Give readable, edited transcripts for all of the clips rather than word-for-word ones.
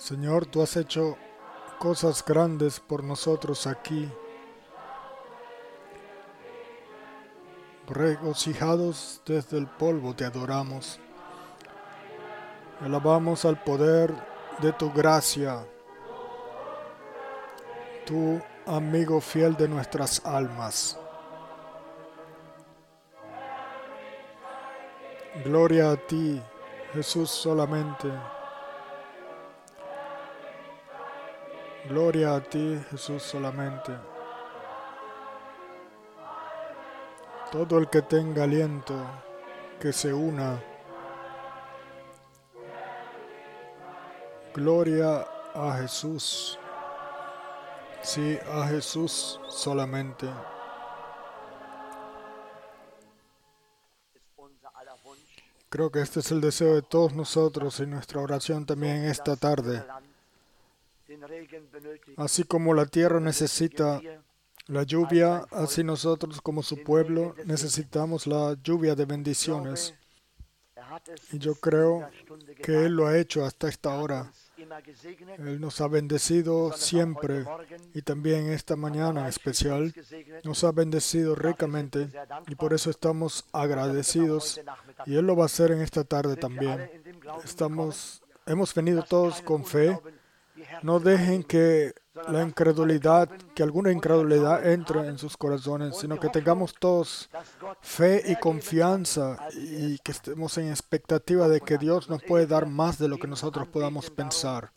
Señor, tú has hecho cosas grandes por nosotros aquí. Regocijados desde el polvo te adoramos. Alabamos al poder de tu gracia, tu amigo fiel de nuestras almas. Gloria a ti, Jesús solamente. Gloria a ti, Jesús solamente. Todo el que tenga aliento, que se una. Gloria a Jesús. Sí, a Jesús solamente. Creo que este es el deseo de todos nosotros y nuestra oración también esta tarde. Así como la tierra necesita la lluvia, así nosotros como su pueblo necesitamos la lluvia de bendiciones. Y yo creo que Él lo ha hecho hasta esta hora. Él nos ha bendecido siempre y también esta mañana en especial nos ha bendecido ricamente y por eso estamos agradecidos y Él lo va a hacer en esta tarde también. Hemos venido todos con fe. No dejen que alguna incredulidad entre en sus corazones, sino que tengamos todos fe y confianza y que estemos en expectativa de que Dios nos puede dar más de lo que nosotros podamos pensar.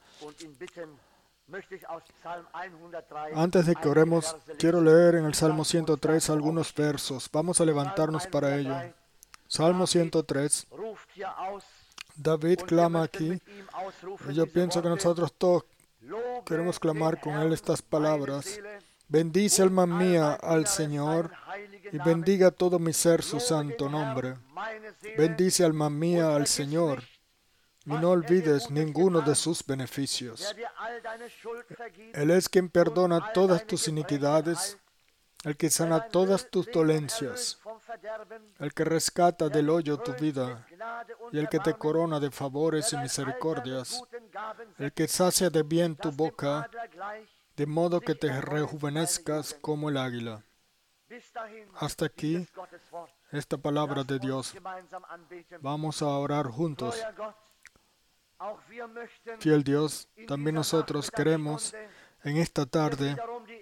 Antes de que oremos, quiero leer en el Salmo 103 algunos versos. Vamos a levantarnos para ello. Salmo 103. David clama aquí, y yo pienso que nosotros todos queremos clamar con él estas palabras. Bendice alma mía al Señor, y bendiga todo mi ser su santo nombre. Bendice alma mía al Señor, y no olvides ninguno de sus beneficios. Él es quien perdona todas tus iniquidades, el que sana todas tus dolencias, el que rescata del hoyo tu vida, y el que te corona de favores y misericordias, el que sacia de bien tu boca, de modo que te rejuvenezcas como el águila. Hasta aquí esta palabra de Dios. Vamos a orar juntos. Fiel Dios, también nosotros queremos en esta tarde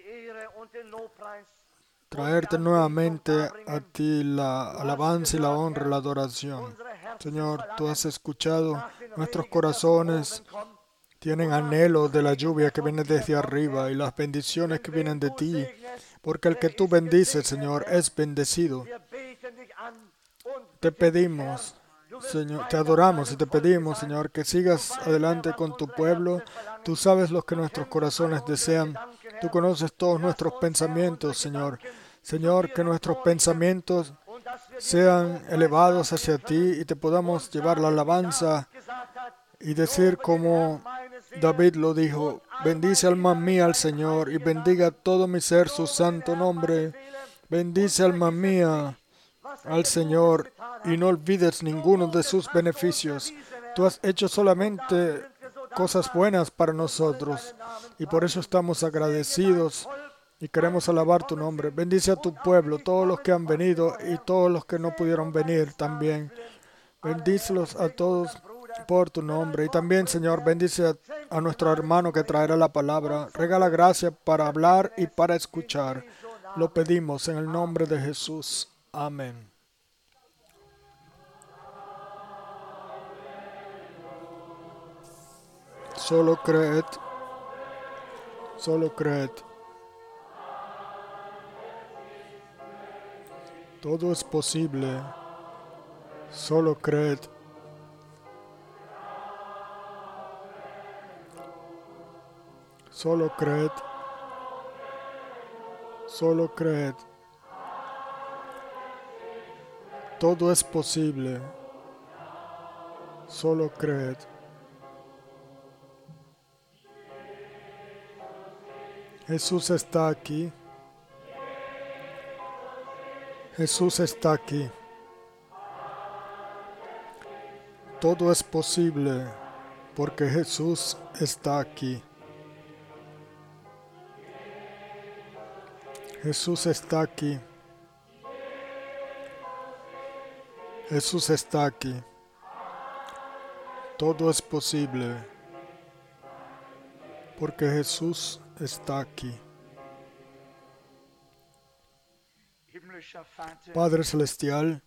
traerte nuevamente a ti la alabanza y la honra y la adoración. Señor, tú has escuchado nuestros corazones, tienen anhelo de la lluvia que viene desde arriba y las bendiciones que vienen de ti, porque el que tú bendices, Señor, es bendecido. Te pedimos, Señor, te adoramos y te pedimos, Señor, que sigas adelante con tu pueblo. Tú sabes lo que nuestros corazones desean. Tú conoces todos nuestros pensamientos, Señor. Señor, que nuestros pensamientos sean elevados hacia ti y te podamos llevar la alabanza y decir como David lo dijo: bendice alma mía al Señor y bendiga todo mi ser su santo nombre. Bendice alma mía al Señor y no olvides ninguno de sus beneficios. Tú has hecho solamente cosas buenas para nosotros y por eso estamos agradecidos y queremos alabar tu nombre. Bendice a tu pueblo, todos los que han venido y todos los que no pudieron venir también. Bendícelos a todos por tu nombre. Y también, Señor, bendice a nuestro hermano que traerá la palabra. Regala gracia para hablar y para escuchar. Lo pedimos en el nombre de Jesús. Amén. Solo creed. Solo creed. Todo es posible. Solo creed. Solo creed. Solo creed. Todo es posible. Solo creed. Jesús está aquí. Jesús está aquí. Todo es posible porque Jesús está aquí. Jesús está aquí. Jesús está aquí. Todo es posible porque Jesús está aquí. Padre Celestial,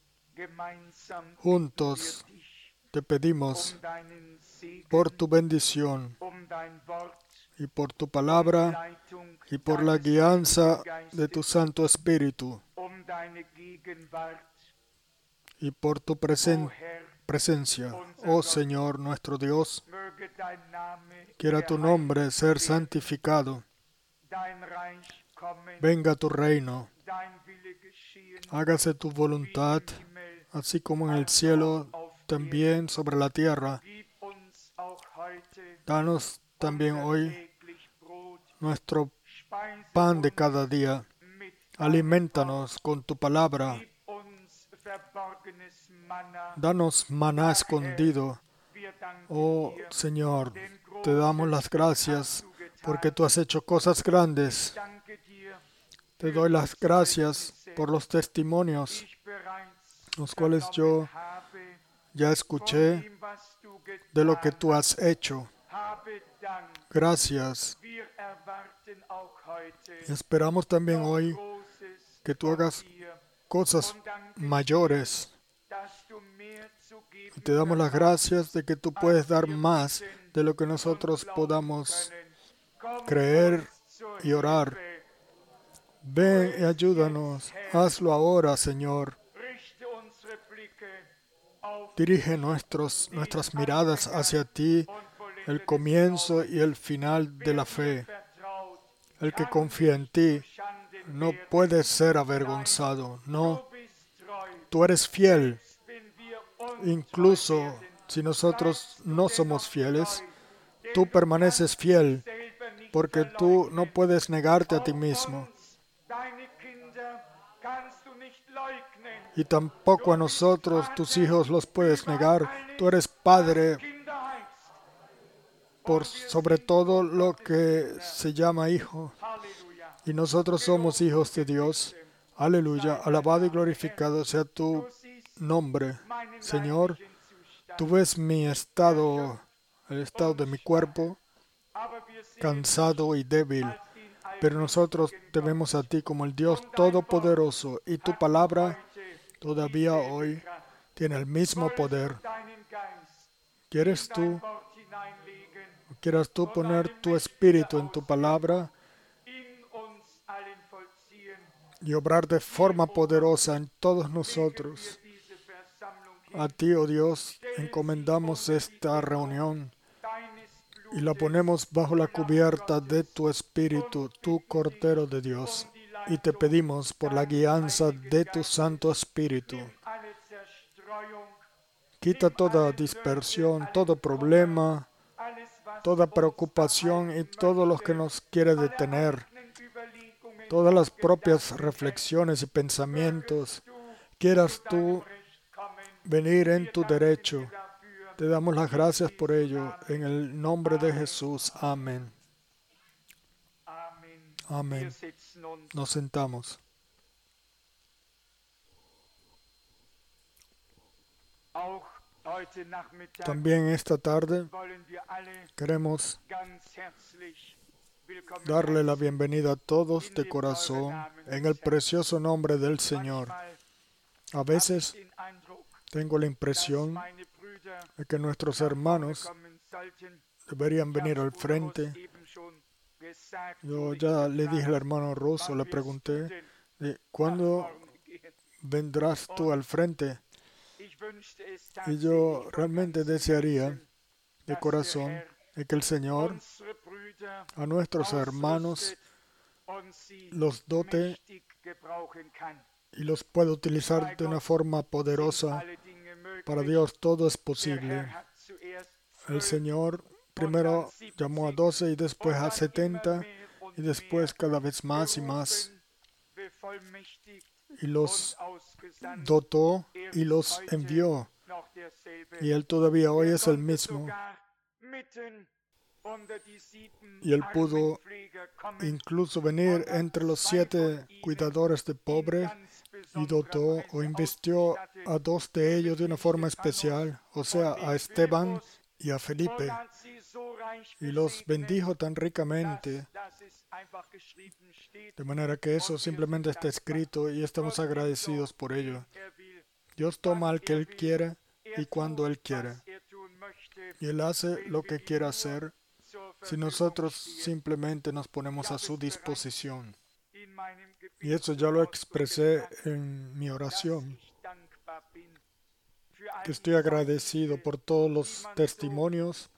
juntos te pedimos por tu bendición y por tu palabra y por la guianza de tu Santo Espíritu y por tu presencia. Oh Señor nuestro Dios, quiera tu nombre ser santificado. Venga tu reino. Hágase tu voluntad, así como en el cielo, también sobre la tierra. Danos también hoy nuestro pan de cada día. Aliméntanos con tu palabra. Danos maná escondido. Oh Señor, te damos las gracias porque tú has hecho cosas grandes. Te doy las gracias por los testimonios, los cuales yo ya escuché de lo que tú has hecho. Gracias. Y esperamos también hoy que tú hagas cosas mayores. Y te damos las gracias de que tú puedes dar más de lo que nosotros podamos creer y orar. Ven y ayúdanos. Hazlo ahora, Señor. Dirige nuestras miradas hacia ti, el comienzo y el final de la fe. El que confía en ti no puede ser avergonzado. No, tú eres fiel. Incluso si nosotros no somos fieles, tú permaneces fiel, porque tú no puedes negarte a ti mismo. Y tampoco a nosotros, tus hijos, los puedes negar. Tú eres Padre por sobre todo lo que se llama hijo. Y nosotros somos hijos de Dios. Aleluya. Alabado y glorificado sea tu nombre. Señor, tú ves mi estado, el estado de mi cuerpo, cansado y débil. Pero nosotros te vemos a ti como el Dios Todopoderoso. Y tu palabra todavía hoy tiene el mismo poder. ¿Quieres tú poner tu espíritu en tu palabra y obrar de forma poderosa en todos nosotros? A ti, oh Dios, encomendamos esta reunión y la ponemos bajo la cubierta de tu Espíritu, tu Cordero de Dios. Y te pedimos por la guianza de tu Santo Espíritu. Quita toda dispersión, todo problema, toda preocupación y todo lo que nos quiere detener. Todas las propias reflexiones y pensamientos. Quieras tú venir en tu derecho. Te damos las gracias por ello. En el nombre de Jesús. Amén. Amén. Nos sentamos. También esta tarde queremos darle la bienvenida a todos de corazón en el precioso nombre del Señor. A veces tengo la impresión de que nuestros hermanos deberían venir al frente. Yo ya le dije al hermano Russo, le pregunté, ¿cuándo vendrás tú al frente? Y yo realmente desearía de corazón de que el Señor a nuestros hermanos los dote y los pueda utilizar de una forma poderosa. Para Dios todo es posible. El Señor primero llamó a 12 y después a 70 y después cada vez más y más. Y los dotó y los envió. Y Él todavía hoy es el mismo. Y él pudo incluso venir entre los 7 cuidadores de pobres y dotó o invistió a 2 de ellos de una forma especial, o sea, a Esteban y a Felipe, y los bendijo tan ricamente, de manera que eso simplemente está escrito y estamos agradecidos por ello. Dios toma al que Él quiere y cuando Él quiere, y Él hace lo que quiere hacer si nosotros simplemente nos ponemos a su disposición. Y eso ya lo expresé en mi oración, que estoy agradecido por todos los testimonios,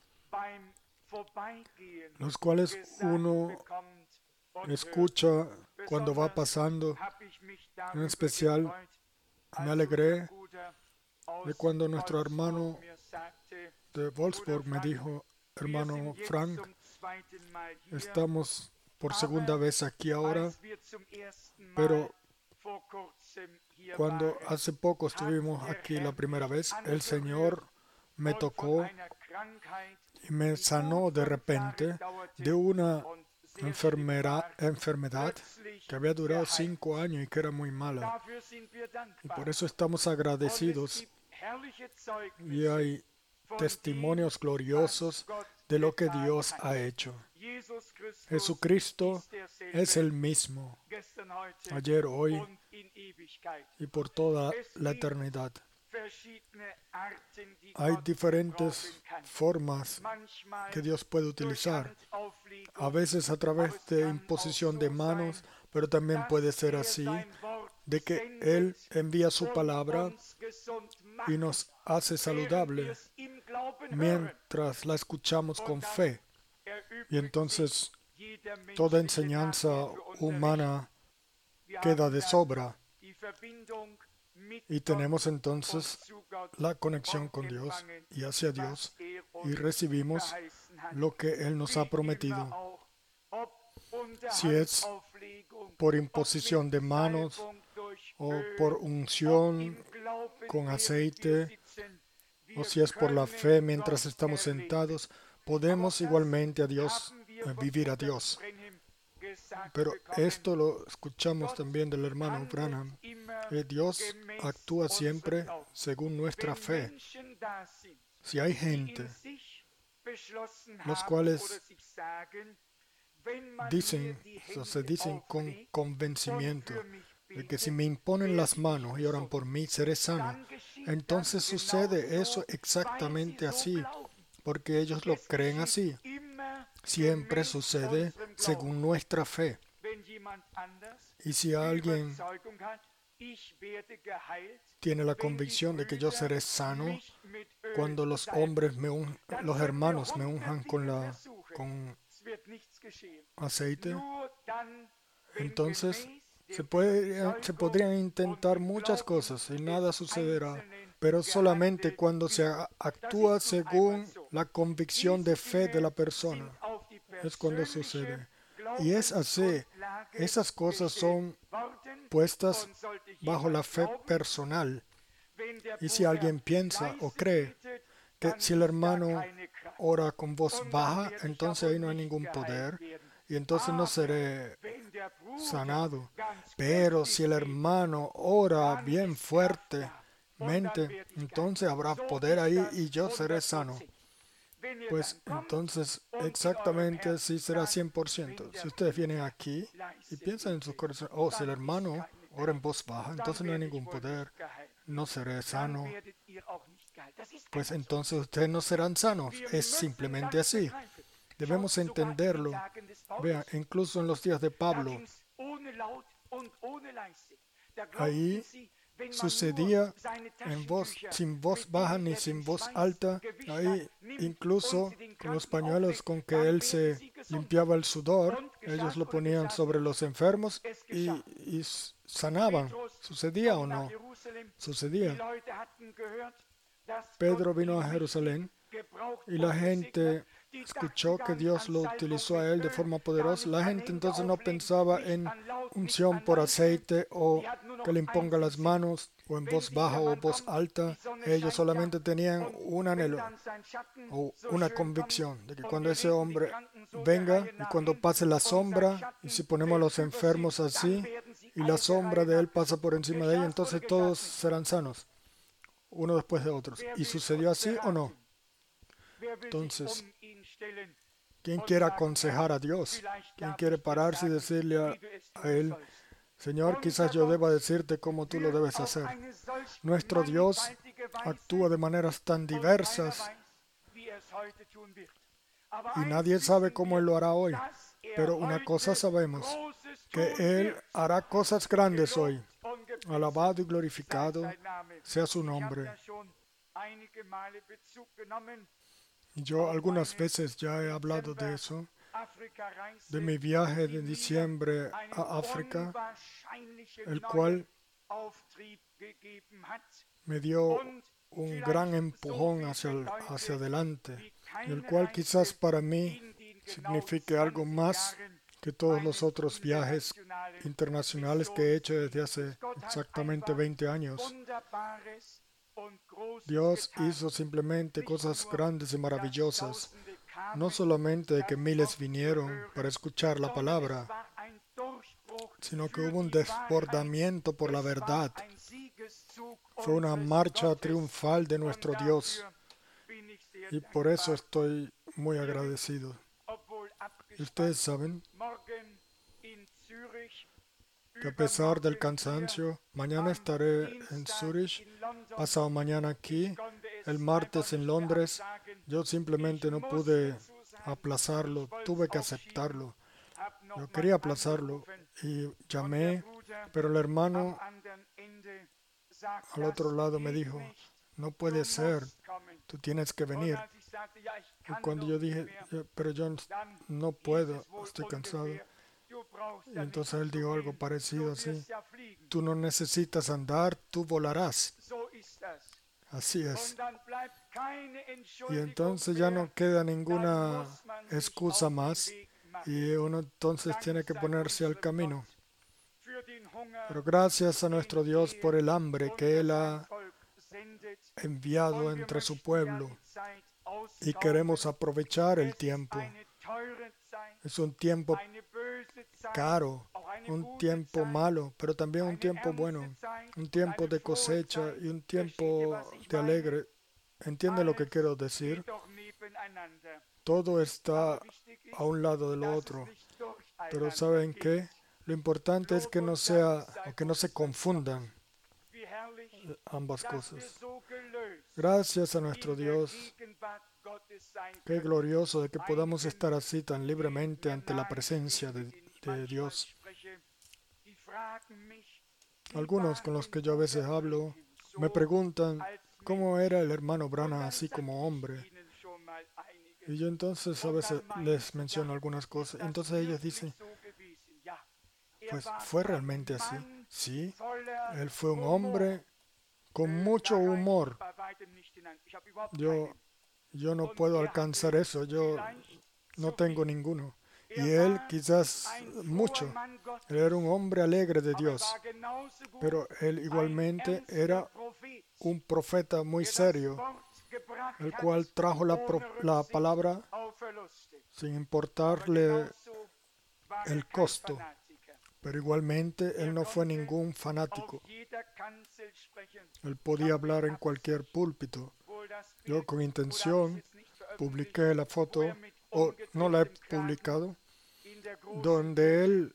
los cuales uno escucha cuando va pasando. En especial, me alegré de cuando nuestro hermano de Wolfsburg me dijo: hermano Frank, estamos por segunda vez aquí ahora, pero cuando hace poco estuvimos aquí la primera vez, el Señor me tocó y me sanó de repente de una enfermedad que había durado 5 años y que era muy mala. Y por eso estamos agradecidos. Y hay testimonios gloriosos de lo que Dios ha hecho. Jesucristo es el mismo, ayer, hoy y por toda la eternidad. Hay diferentes formas que Dios puede utilizar, a veces a través de imposición de manos, pero también puede ser así, de que Él envía su palabra y nos hace saludable mientras la escuchamos con fe. Y entonces toda enseñanza humana queda de sobra. Y tenemos entonces la conexión con Dios y hacia Dios y recibimos lo que Él nos ha prometido. Si es por imposición de manos o por unción con aceite, o si es por la fe mientras estamos sentados, podemos igualmente vivir a Dios. Pero esto lo escuchamos también del hermano Branham. Dios actúa siempre según nuestra fe. Si hay gente, los cuales se dicen con convencimiento de que si me imponen las manos y oran por mí, seré sano, entonces sucede eso exactamente así, porque ellos lo creen así. Siempre sucede según nuestra fe. Y si alguien tiene la convicción de que yo seré sano cuando los hermanos me unjan con aceite, entonces se podrían intentar muchas cosas y nada sucederá, pero solamente cuando se actúa según la convicción de fe de la persona es cuando sucede. Y es así, esas cosas son puestas bajo la fe personal. Y si alguien piensa o cree que si el hermano ora con voz baja, entonces ahí no hay ningún poder y entonces no seré sanado. Pero si el hermano ora bien fuertemente, entonces habrá poder ahí y yo seré sano. Pues entonces exactamente así será 100%. Si ustedes vienen aquí y piensan en sus corazones, si el hermano ora en voz baja, entonces no hay ningún poder, no seré sano. Pues entonces ustedes no serán sanos. Es simplemente así. Debemos entenderlo. Vean, incluso en los días de Pablo, ahí sucedía sin voz baja ni sin voz alta. Ahí incluso con los pañuelos con que él se limpiaba el sudor, ellos lo ponían sobre los enfermos y sanaban. ¿Sucedía o no? Sucedía. Pedro vino a Jerusalén y la gente escuchó que Dios lo utilizó a él de forma poderosa, la gente entonces no pensaba en unción por aceite o que le imponga las manos o en voz baja o voz alta. Ellos solamente tenían un anhelo o una convicción de que cuando ese hombre venga y cuando pase la sombra, y si ponemos a los enfermos así y la sombra de él pasa por encima de ellos, entonces todos serán sanos, uno después de otros. ¿Y sucedió así o no? Entonces, ¿quién quiere aconsejar a Dios? ¿Quién quiere pararse y decirle a Él, Señor, quizás yo deba decirte cómo tú lo debes hacer? Nuestro Dios actúa de maneras tan diversas y nadie sabe cómo Él lo hará hoy. Pero una cosa sabemos, que Él hará cosas grandes hoy. Alabado y glorificado sea su nombre. Yo algunas veces ya he hablado de eso, de mi viaje de diciembre a África, el cual me dio un gran empujón hacia adelante, el cual quizás para mí signifique algo más que todos los otros viajes internacionales que he hecho desde hace exactamente 20 años. Dios hizo simplemente cosas grandes y maravillosas, no solamente de que miles vinieron para escuchar la palabra, sino que hubo un desbordamiento por la verdad. Fue una marcha triunfal de nuestro Dios y por eso estoy muy agradecido. Y ustedes saben que a pesar del cansancio, mañana estaré en Zurich, pasado mañana aquí, el martes en Londres. Yo simplemente no pude aplazarlo, tuve que aceptarlo. Yo quería aplazarlo y llamé, pero el hermano al otro lado me dijo, no puede ser, tú tienes que venir. Y cuando yo dije, pero yo no puedo, estoy cansado. Y entonces él dijo algo parecido así, tú no necesitas andar, tú volarás. Así es. Y entonces ya no queda ninguna excusa más y uno entonces tiene que ponerse al camino. Pero gracias a nuestro Dios por el hambre que Él ha enviado entre su pueblo y queremos aprovechar el tiempo. Es un tiempo caro, un tiempo malo, pero también un tiempo bueno, un tiempo de cosecha y un tiempo de alegre. ¿Entiende lo que quiero decir? Todo está a un lado del otro, pero ¿saben qué? Lo importante es que no sea, o que no se confundan ambas cosas. Gracias a nuestro Dios. Qué glorioso de que podamos estar así tan libremente ante la presencia de Dios. Algunos con los que yo a veces hablo me preguntan cómo era el hermano Branham así como hombre. Y yo entonces a veces les menciono algunas cosas. Entonces ellos dicen, pues fue realmente así. Sí, él fue un hombre con mucho humor. Yo no puedo alcanzar eso, yo no tengo ninguno. Y él quizás mucho. Él era un hombre alegre de Dios, pero él igualmente era un profeta muy serio, el cual trajo la palabra sin importarle el costo. Pero igualmente él no fue ningún fanático. Él podía hablar en cualquier púlpito. Yo con intención publiqué la foto, o no la he publicado, donde él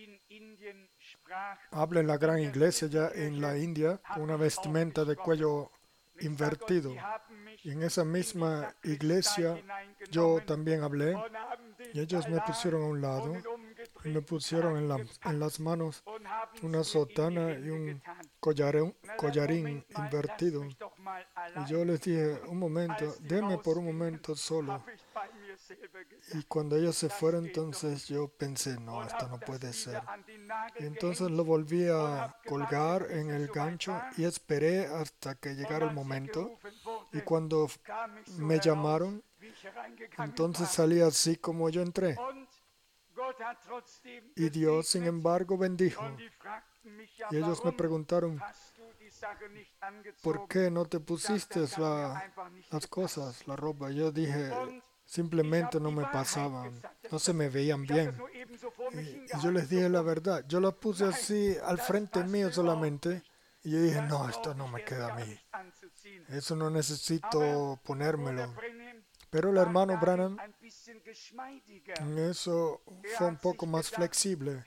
habla en la gran iglesia ya en la India con una vestimenta de cuello invertido. Y en esa misma iglesia yo también hablé y ellos me pusieron a un lado y me pusieron en las manos una sotana y un collarín invertido. Y yo les dije, un momento, denme por un momento solo. Y cuando ellos se fueron, entonces yo pensé, no, esto no puede ser. Y entonces lo volví a colgar en el gancho y esperé hasta que llegara el momento. Y cuando me llamaron, Entonces salí así como yo entré. Y Dios, sin embargo, bendijo. Y ellos me preguntaron, ¿por qué no te pusiste las cosas, la ropa? Yo dije, simplemente no me pasaban, no se me veían bien. Y yo les dije la verdad. Yo las puse así al frente mío solamente. Y yo dije, no, esto no me queda a mí. Eso no necesito ponérmelo. Pero el hermano Branham en eso fue un poco más flexible.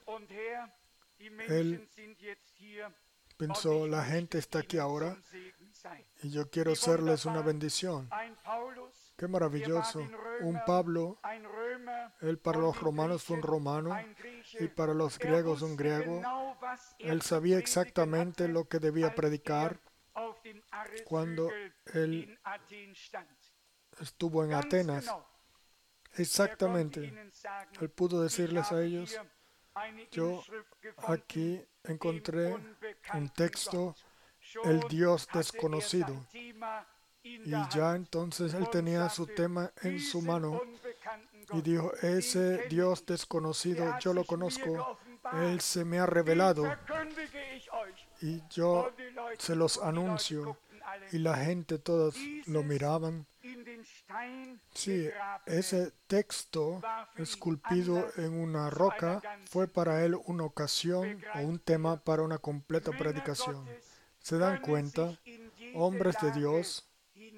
Él pensó, la gente está aquí ahora y yo quiero serles una bendición. Qué maravilloso. Un Pablo, él para los romanos fue un romano y para los griegos un griego. Él sabía exactamente lo que debía predicar cuando él estuvo en Atenas. Exactamente. Él pudo decirles a ellos, yo aquí encontré un texto, el Dios desconocido. Y ya entonces él tenía su tema en su mano y dijo, ese Dios desconocido yo lo conozco, Él se me ha revelado y yo se los anuncio. Y la gente todos lo miraban. Sí, ese texto esculpido en una roca fue para él una ocasión o un tema para una completa predicación. ¿Se dan cuenta? Hombres de Dios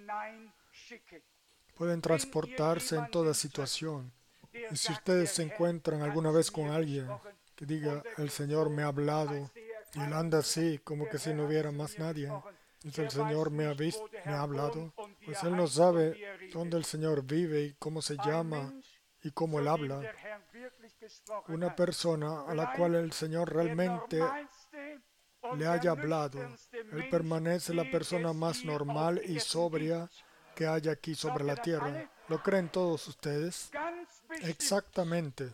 pueden transportarse en toda situación. Y si ustedes se encuentran alguna vez con alguien que diga, el Señor me ha hablado, y él anda así, como que si no hubiera más nadie, dice, el Señor me ha visto, me ha hablado, pues él no sabe dónde el Señor vive y cómo se llama y cómo él habla. Una persona a la cual el Señor realmente le haya hablado, él permanece la persona más normal y sobria que haya aquí sobre la tierra. ¿Lo creen todos ustedes? Exactamente.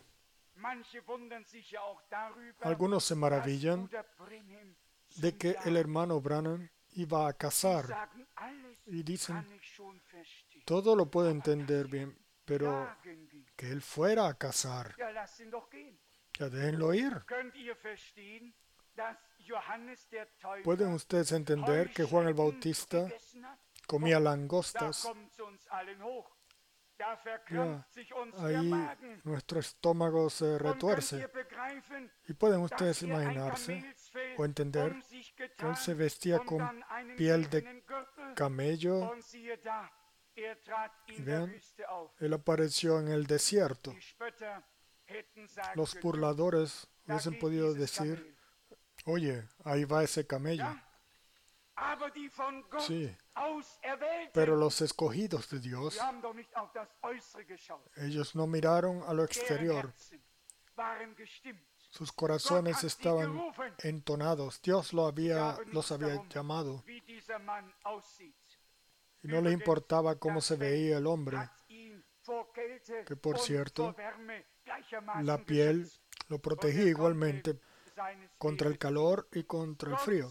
Algunos se maravillan de que el hermano Branham iba a casar y dicen, todo lo puedo entender bien, pero que él fuera a casar, ya déjenlo ir. ¿Pueden ustedes entender que Juan el Bautista comía langostas? Ya, ahí nuestro estómago se retuerce. Y pueden ustedes imaginarse o entender que él se vestía con piel de camello. Y vean, él apareció en el desierto. Los burladores hubiesen podido decir, oye, ahí va ese camello. Sí, pero los escogidos de Dios, ellos no miraron a lo exterior. Sus corazones estaban entonados. Dios los había llamado. Y no les importaba cómo se veía el hombre, que por cierto, la piel lo protegía igualmente contra el calor y contra el frío.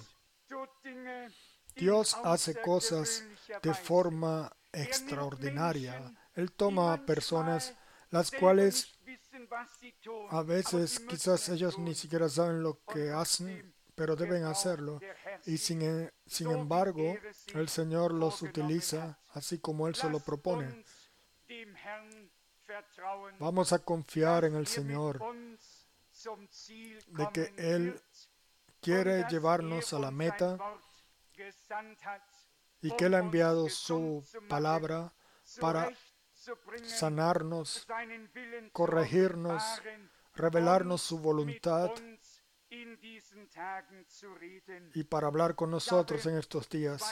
Dios hace cosas de forma extraordinaria. Él toma a personas las cuales a veces quizás ellos ni siquiera saben lo que hacen, pero deben hacerlo. Y sin embargo, el Señor los utiliza así como Él se lo propone. Vamos a confiar en el Señor de que Él quiere llevarnos a la meta y que Él ha enviado su palabra para sanarnos, corregirnos, revelarnos su voluntad y para hablar con nosotros en estos días.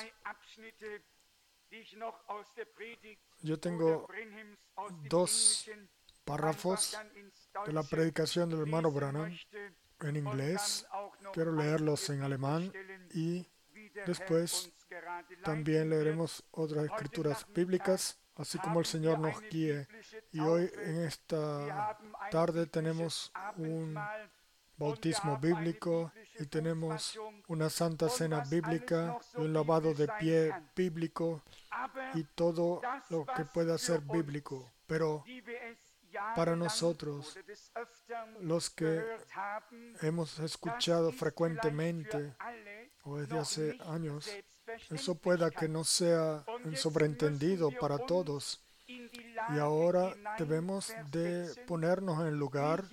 Yo tengo 2 párrafos de la predicación del hermano Branham en inglés. Quiero leerlos en alemán y después también leeremos otras escrituras bíblicas, así como el Señor nos guíe. Y hoy en esta tarde tenemos un bautismo bíblico y tenemos una santa cena bíblica y un lavado de pie bíblico. y todo lo que pueda ser bíblico. Pero para nosotros, los que hemos escuchado frecuentemente o desde hace años, eso pueda que no sea un sobreentendido para todos. Y ahora debemos de ponernos en el lugar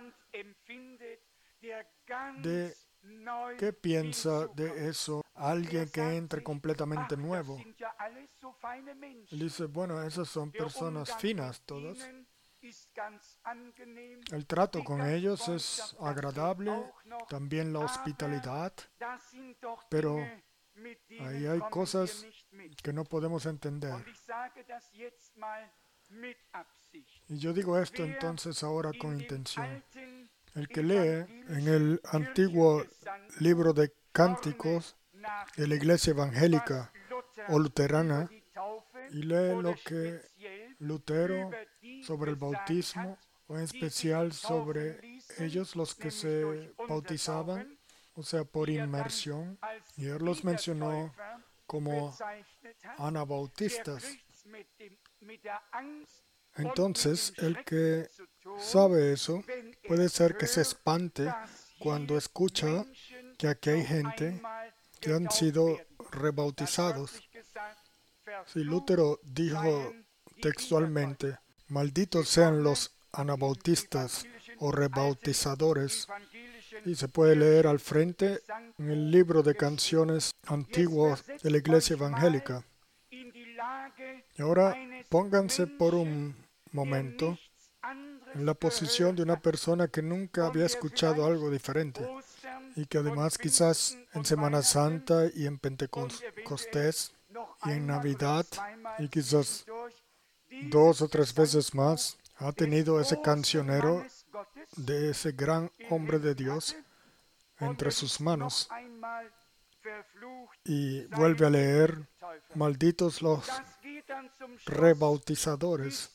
de qué piensa de eso alguien que entre completamente nuevo. Él dice, bueno, esas son personas finas todas. El trato con ellos es agradable, también la hospitalidad, pero ahí hay cosas que no podemos entender. Y yo digo esto entonces ahora con intención. El que lee en el antiguo libro de cánticos de la iglesia evangélica o luterana y lee lo que Lutero sobre el bautismo, o en especial sobre ellos los que se bautizaban, o sea, por inmersión, y él los mencionó como anabautistas. Entonces, el que sabe eso puede ser que se espante cuando escucha que aquí hay gente que han sido rebautizados. Si Lutero dijo textualmente, malditos sean los anabautistas o rebautizadores, y se puede leer al frente en el libro de canciones antiguos de la iglesia evangélica. Y ahora pónganse por un momento en la posición de una persona que nunca había escuchado algo diferente y que además quizás en Semana Santa y en Pentecostés y en Navidad y quizás 2 o 3 veces más ha tenido ese cancionero de ese gran hombre de Dios entre sus manos y vuelve a leer, malditos los rebautizadores.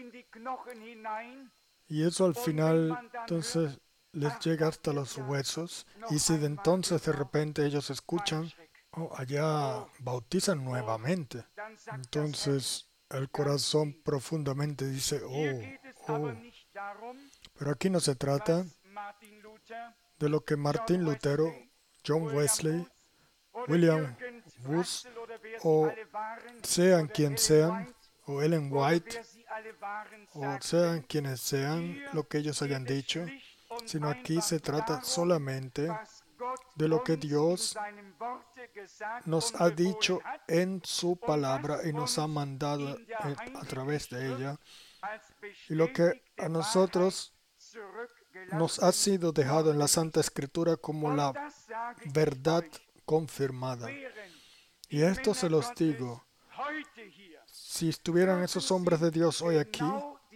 Y eso al final entonces les llega hasta los huesos. Y si de entonces de repente ellos escuchan, oh, allá bautizan nuevamente, entonces el corazón profundamente dice, oh. Pero aquí no se trata de lo que Martín Lutero, John Wesley, William Booth, o sean quien sean, o Ellen White, o sean quienes sean lo que ellos hayan dicho, sino aquí se trata solamente de lo que Dios nos ha dicho en su palabra y nos ha mandado a través de ella, y lo que a nosotros nos ha sido dejado en la Santa Escritura como la verdad confirmada. Y esto se los digo, si estuvieran esos hombres de Dios hoy aquí,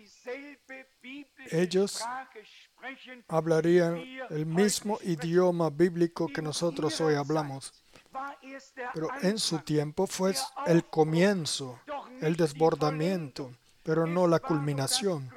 ellos hablarían el mismo idioma bíblico que nosotros hoy hablamos. Pero en su tiempo fue el comienzo, el desbordamiento, pero no la culminación.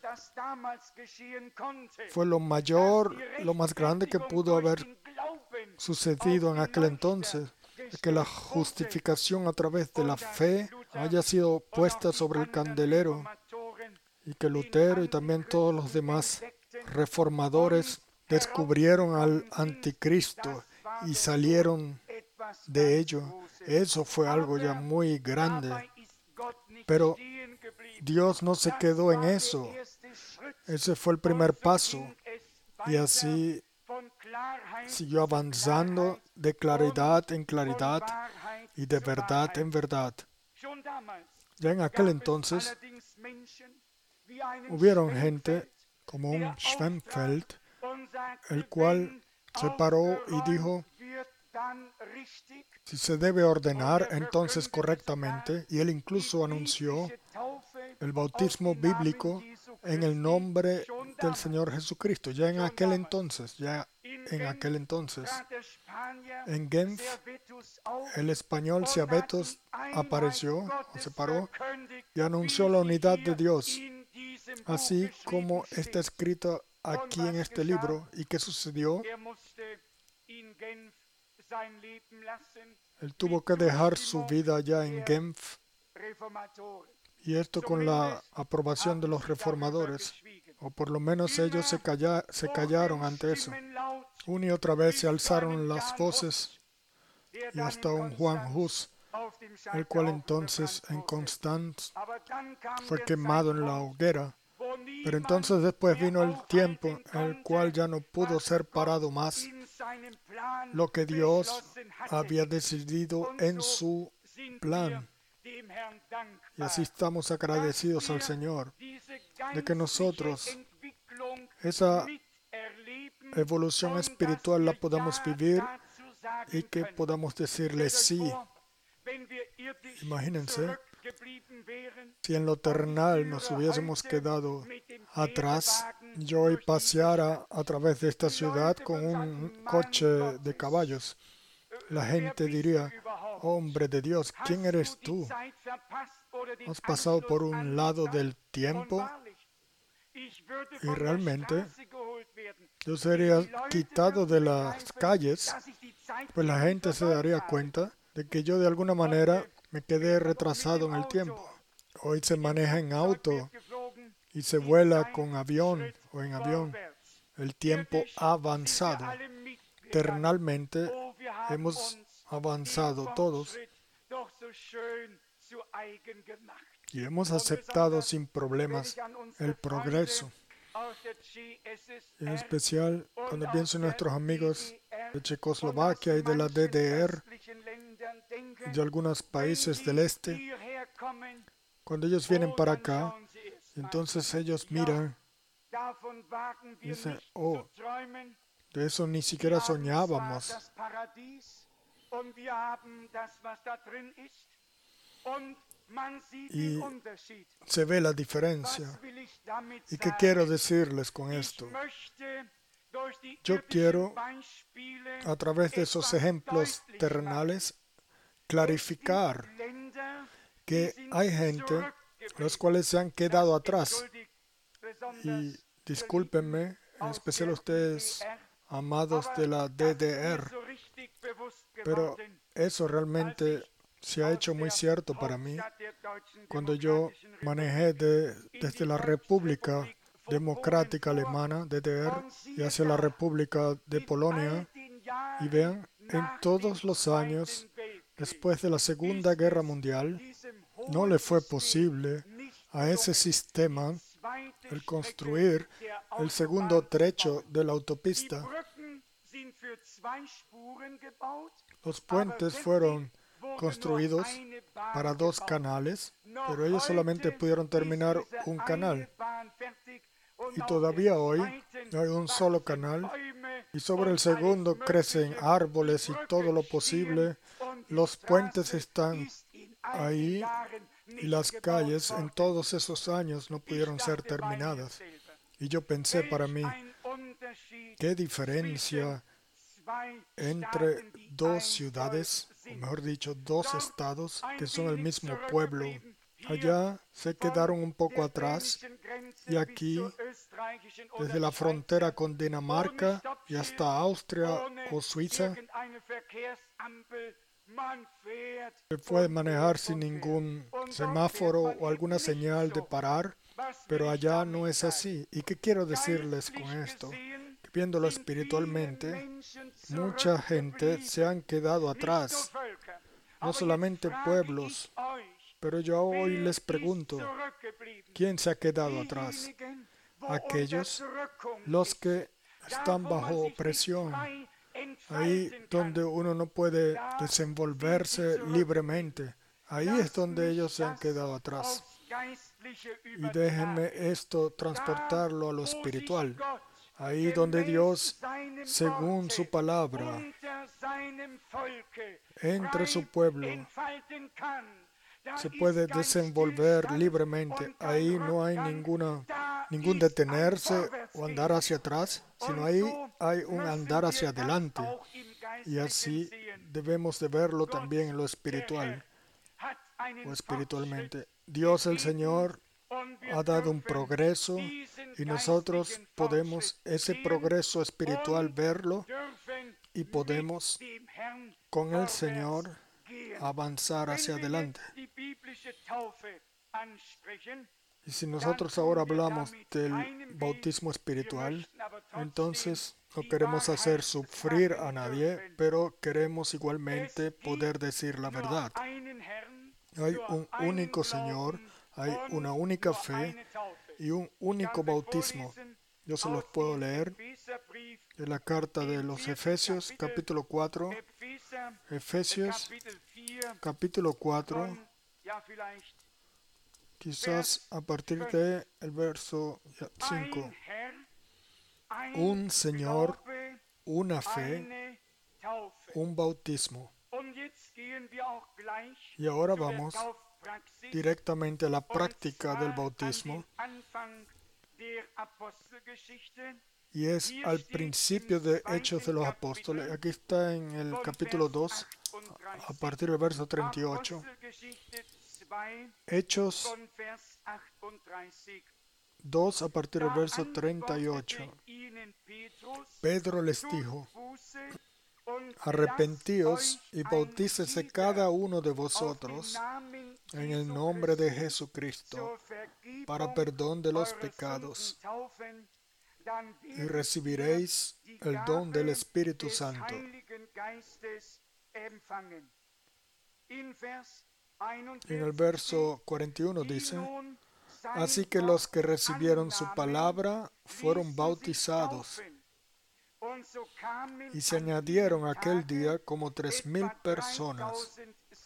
Fue lo mayor, lo más grande que pudo haber sucedido en aquel entonces, que la justificación a través de la fe haya sido puesta sobre el candelero y que Lutero y también todos los demás reformadores descubrieron al anticristo y salieron de ello. Eso fue algo ya muy grande. Pero Dios no se quedó en eso. Ese fue el primer paso. Y así siguió avanzando de claridad en claridad y de verdad en verdad. Ya en aquel entonces hubieron gente como un Schwemfeld, el cual se paró y dijo, si se debe ordenar entonces correctamente, y él incluso anunció el bautismo bíblico en el nombre del Señor Jesucristo, ya en aquel entonces, en Genf, el español Servetus apareció, o se paró, y anunció la unidad de Dios, así como está escrito aquí en este libro. ¿Y qué sucedió? Él tuvo que dejar su vida allá en Genf Y esto con la aprobación de los reformadores, o por lo menos ellos se callaron ante eso. Una y otra vez se alzaron las voces, y hasta un Juan Hus, el cual entonces en Constanz fue quemado en la hoguera. Pero entonces después vino el tiempo en el cual ya no pudo ser parado más lo que Dios había decidido en su plan. Y así estamos agradecidos al Señor de que nosotros esa evolución espiritual la podamos vivir y que podamos decirle sí. Imagínense si en lo terrenal nos hubiésemos quedado atrás, yo hoy paseara a través de esta ciudad con un coche de caballos. La gente diría: hombre de Dios, ¿quién eres tú? ¿Has pasado por un lado del tiempo? Y realmente yo sería quitado de las calles, pues la gente se daría cuenta de que yo de alguna manera me quedé retrasado en el tiempo. Hoy se maneja en auto y se vuela con avión o en avión. El tiempo ha avanzado. Terrenalmente hemos avanzado todos y hemos aceptado sin problemas el progreso. En especial cuando pienso en nuestros amigos de Checoslovaquia y de la DDR y de algunos países del este. Cuando ellos vienen para acá, entonces ellos miran y dicen: oh, de eso ni siquiera soñábamos. Y se ve la diferencia. ¿Y qué quiero decirles con esto? Yo quiero, a través de esos ejemplos terrenales, clarificar que hay gente los cuales se han quedado atrás. Y discúlpenme, en especial ustedes, amados de la DDR, pero eso realmente se ha hecho muy cierto para mí cuando yo manejé desde la República Democrática Alemana, DDR, y hacia la República de Polonia. Y vean, en todos los años después de la Segunda Guerra Mundial, no le fue posible a ese sistema el construir el segundo trecho de la autopista. Los puentes fueron construidos para 2 canales, pero ellos solamente pudieron terminar un canal. Y todavía hoy hay un solo canal, y sobre el segundo crecen árboles y todo lo posible. Los puentes están ahí y las calles en todos esos años no pudieron ser terminadas. Y yo pensé para mí, ¿qué diferencia entre 2 ciudades, o mejor dicho, 2 estados que son el mismo pueblo? Allá se quedaron un poco atrás y aquí, desde la frontera con Dinamarca y hasta Austria o Suiza, se puede manejar sin ningún semáforo o alguna señal de parar, pero allá no es así. ¿Y qué quiero decirles con esto? Que viéndolo espiritualmente, mucha gente se han quedado atrás, no solamente pueblos, pero yo hoy les pregunto, ¿quién se ha quedado atrás? Aquellos, los que están bajo opresión, ahí donde uno no puede desenvolverse libremente. Ahí es donde ellos se han quedado atrás. Y déjenme esto transportarlo a lo espiritual. Ahí donde Dios, según su palabra, entre su pueblo, se puede desenvolver libremente. Ahí no hay ningún detenerse o andar hacia atrás, sino ahí hay un andar hacia adelante. Y así debemos de verlo también en lo espiritual o espiritualmente. Dios el Señor ha dado un progreso y nosotros podemos ese progreso espiritual verlo y podemos con el Señor avanzar hacia adelante. Y si nosotros ahora hablamos del bautismo espiritual, entonces no queremos hacer sufrir a nadie, pero queremos igualmente poder decir la verdad. Hay un único Señor, hay una única fe y un único bautismo. Yo se los puedo leer de la carta de los Efesios, capítulo 4. Efesios, capítulo 4. Quizás a partir del verso 5. Un Señor, una fe, un bautismo. Y ahora vamos directamente a la práctica del bautismo. Y es al principio de Hechos de los Apóstoles. Aquí está en el capítulo 2, a partir del verso 38. Hechos 2, a partir del verso 38. Pedro les dijo: arrepentíos y bautícese cada uno de vosotros en el nombre de Jesucristo para perdón de los pecados, y recibiréis el don del Espíritu Santo. En el verso 41 dice: así que los que recibieron su palabra fueron bautizados, y se añadieron aquel día como 3,000 personas.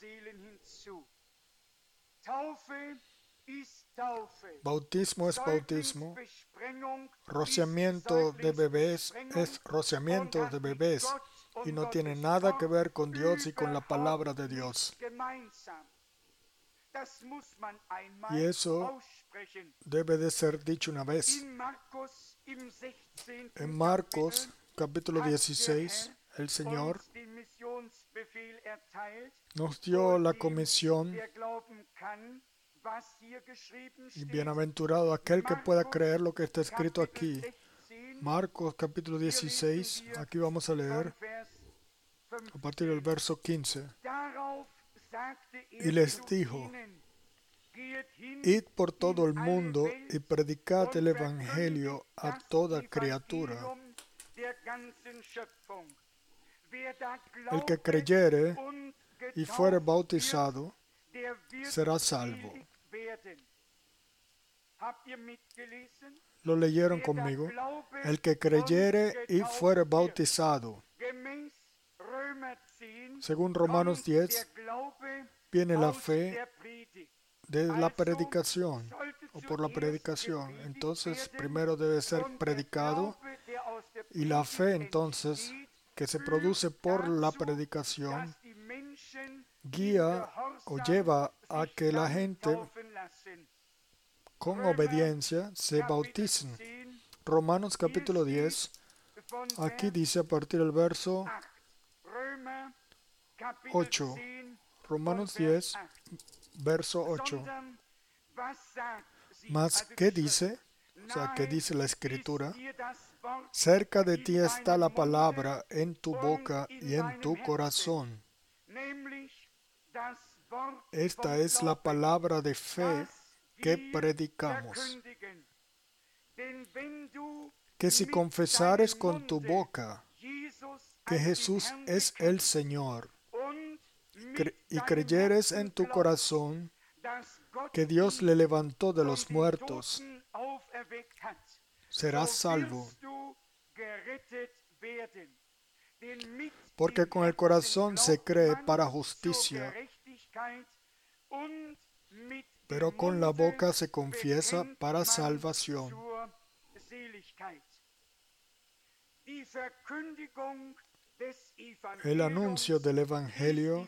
Bautismo es bautismo, rociamiento de bebés es rociamiento de bebés, y no tiene nada que ver con Dios y con la palabra de Dios. Y eso debe de ser dicho una vez. En Marcos capítulo 16, el Señor nos dio la comisión, y bienaventurado aquel que pueda creer lo que está escrito aquí. Marcos capítulo 16, aquí vamos a leer a partir del verso 15. Y les dijo: id por todo el mundo y predicad el Evangelio a toda criatura. El que creyere y fuere bautizado será salvo. ¿Lo leyeron conmigo? El que creyere y fuere bautizado. Según Romanos 10, viene la fe de la predicación o por la predicación. Entonces, primero debe ser predicado, y la fe entonces que se produce por la predicación guía o lleva a que la gente con obediencia se bauticen. Romanos capítulo 10, aquí dice a partir del verso 8. Romanos 10, verso 8. Mas, ¿qué dice? O sea, ¿qué dice la Escritura? Cerca de ti está la palabra, en tu boca y en tu corazón. Esta es la palabra de fe que predicamos. Que si confesares con tu boca que Jesús es el Señor, y creyeres en tu corazón que Dios le levantó de los muertos, serás salvo. Porque con el corazón se cree para justicia, pero con la boca se confiesa para salvación. El anuncio del Evangelio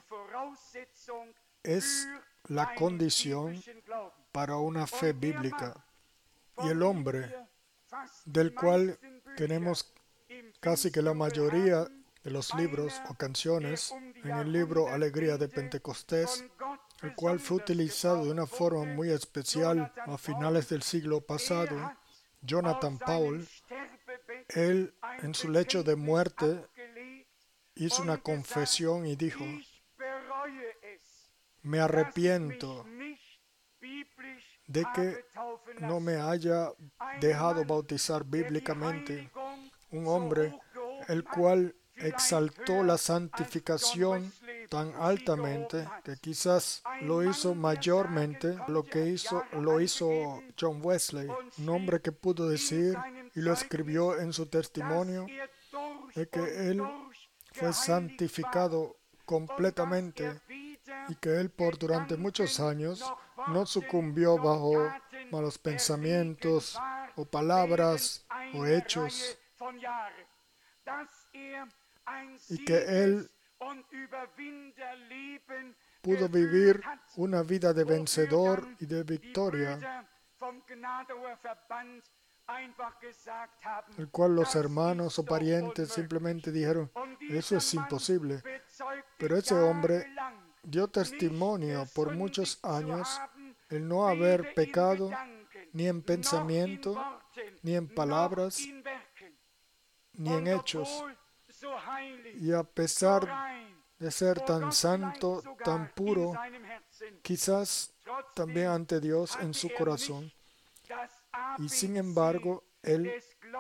es la condición para una fe bíblica. Y el hombre, del cual tenemos casi que la mayoría de los libros o canciones en el libro Alegría de Pentecostés, el cual fue utilizado de una forma muy especial a finales del siglo pasado, Jonathan Powell, él en su lecho de muerte hizo una confesión y dijo: me arrepiento de que no me haya dejado bautizar bíblicamente. Un hombre el cual exaltó la santificación tan altamente que quizás lo hizo mayormente lo hizo John Wesley, un hombre que pudo decir y lo escribió en su testimonio de que él fue santificado completamente y que él durante muchos años no sucumbió bajo malos pensamientos o palabras o hechos, y que él pudo vivir una vida de vencedor y de victoria, el cual los hermanos o parientes simplemente dijeron, eso es imposible. Pero ese hombre dio testimonio por muchos años el no haber pecado ni en pensamiento, ni en palabras, ni en hechos. Y a pesar de ser tan santo, tan puro, quizás también ante Dios en su corazón. Y sin embargo, el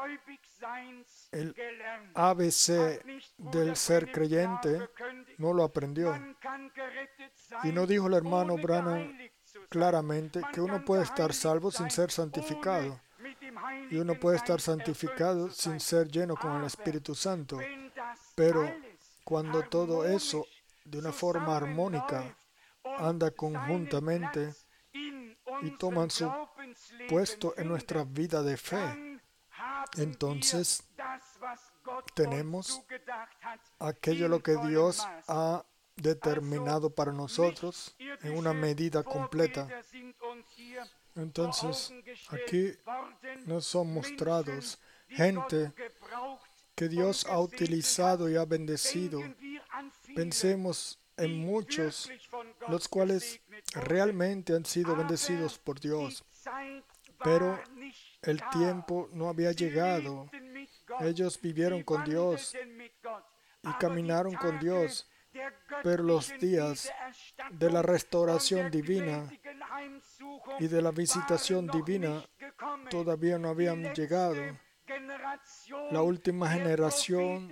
ABC del ser creyente no lo aprendió. Y no dijo el hermano Branham claramente que uno puede estar salvo sin ser santificado. Y uno puede estar santificado sin ser lleno con el Espíritu Santo. Pero cuando todo eso de una forma armónica anda conjuntamente y toman su puesto en nuestra vida de fe, entonces tenemos aquello lo que Dios ha determinado para nosotros en una medida completa. Entonces, aquí nos son mostrados gente que Dios ha utilizado y ha bendecido. Pensemos en muchos, los cuales realmente han sido bendecidos por Dios, pero el tiempo no había llegado. Ellos vivieron con Dios y caminaron con Dios, pero los días de la restauración divina y de la visitación divina todavía no habían llegado. La última generación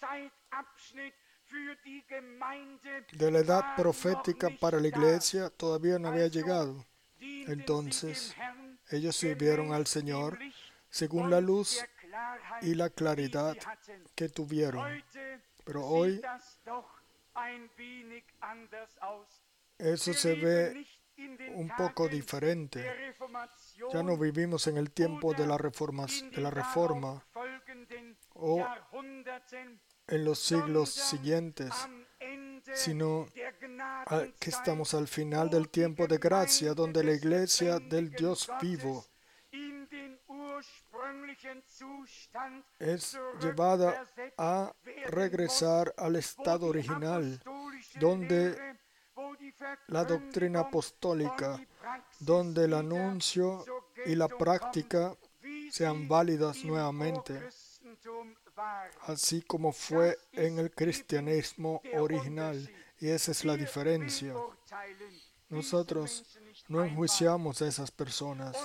de la edad profética para la iglesia todavía no había llegado. Entonces, ellos sirvieron al Señor según la luz y la claridad que tuvieron. Pero hoy eso se ve un poco diferente. Ya no vivimos en el tiempo de la reforma o en los siglos siguientes, sino que estamos al final del tiempo de gracia, donde la iglesia del Dios vivo es llevada a regresar al estado original, donde la doctrina apostólica, donde el anuncio y la práctica sean válidas nuevamente, así como fue en el cristianismo original. Y esa es la diferencia. Nosotros no enjuiciamos a esas personas.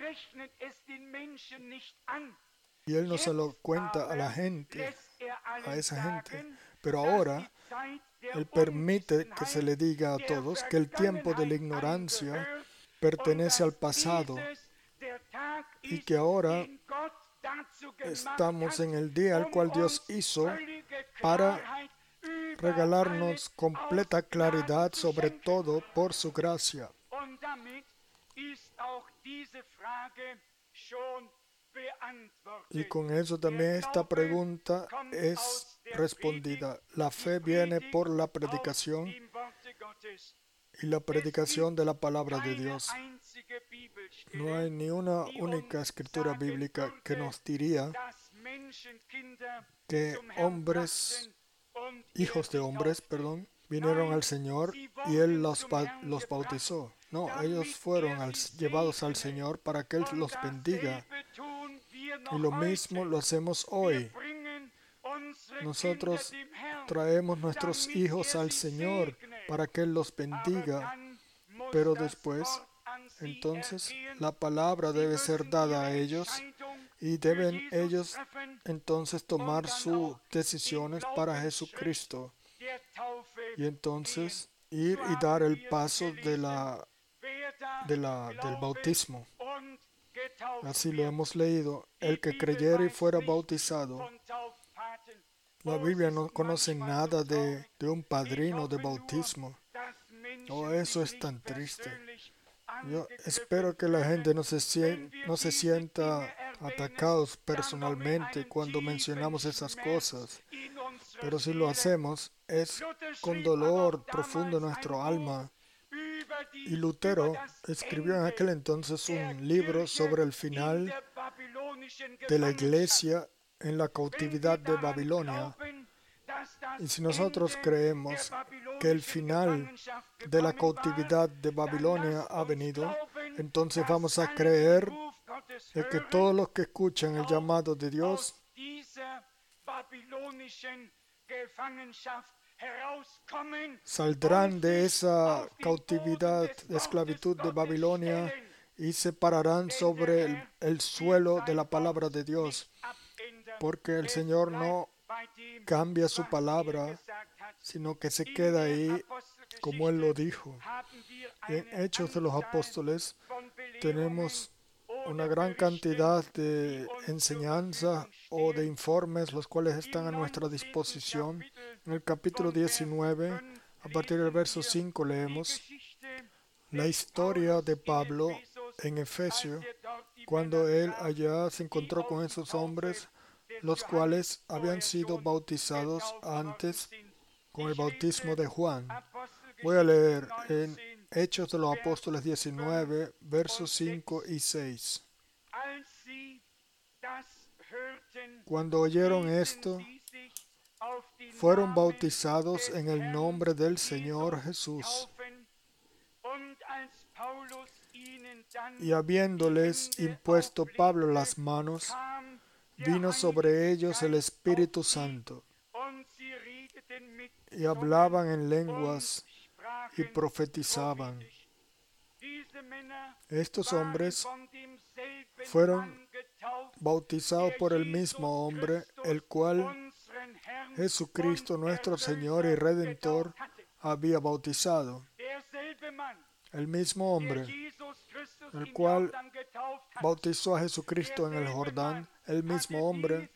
Y Él no se lo cuenta a la gente, a esa gente. Pero ahora Él permite que se le diga a todos que el tiempo de la ignorancia pertenece al pasado y que ahora estamos en el día al cual Dios hizo para regalarnos completa claridad sobre todo por su gracia. Y con eso también esta pregunta es respondida. La fe viene por la predicación y la predicación de la palabra de Dios. No hay ni una única escritura bíblica que nos diría que hijos de hombres, vinieron al Señor y Él los bautizó. No, ellos fueron llevados al Señor para que Él los bendiga. Y lo mismo lo hacemos hoy. Nosotros traemos nuestros hijos al Señor para que Él los bendiga, pero después entonces la palabra debe ser dada a ellos y deben ellos entonces tomar sus decisiones para Jesucristo y entonces ir y dar el paso del bautismo. Así lo hemos leído. El que creyere y fuera bautizado. La Biblia no conoce nada de un padrino de bautismo. Oh, eso es tan triste. Yo espero que la gente no se sienta atacados personalmente cuando mencionamos esas cosas. Pero si lo hacemos, es con dolor profundo en nuestro alma. Y Lutero escribió en aquel entonces un libro sobre el final de la iglesia en la cautividad de Babilonia. Y si nosotros creemos que el final de la cautividad de Babilonia ha venido, entonces vamos a creer de que todos los que escuchan el llamado de Dios saldrán de esa cautividad, de esclavitud de Babilonia y se pararán sobre el suelo de la palabra de Dios, porque el Señor no cambia su palabra, sino que se queda ahí como Él lo dijo. Y en Hechos de los Apóstoles tenemos una gran cantidad de enseñanza o de informes, los cuales están a nuestra disposición. En el capítulo 19, a partir del verso 5, leemos la historia de Pablo en Efesio, cuando él allá se encontró con esos hombres, los cuales habían sido bautizados antes con el bautismo de Juan. Voy a leer en Hechos de los Apóstoles 19, versos 5 y 6. Cuando oyeron esto, fueron bautizados en el nombre del Señor Jesús. Y habiéndoles impuesto Pablo las manos, vino sobre ellos el Espíritu Santo, y hablaban en lenguas y profetizaban. Estos hombres fueron bautizados por el mismo hombre, el cual Jesucristo nuestro Señor y Redentor había bautizado. El mismo hombre, el cual bautizó a Jesucristo en el Jordán, el mismo hombre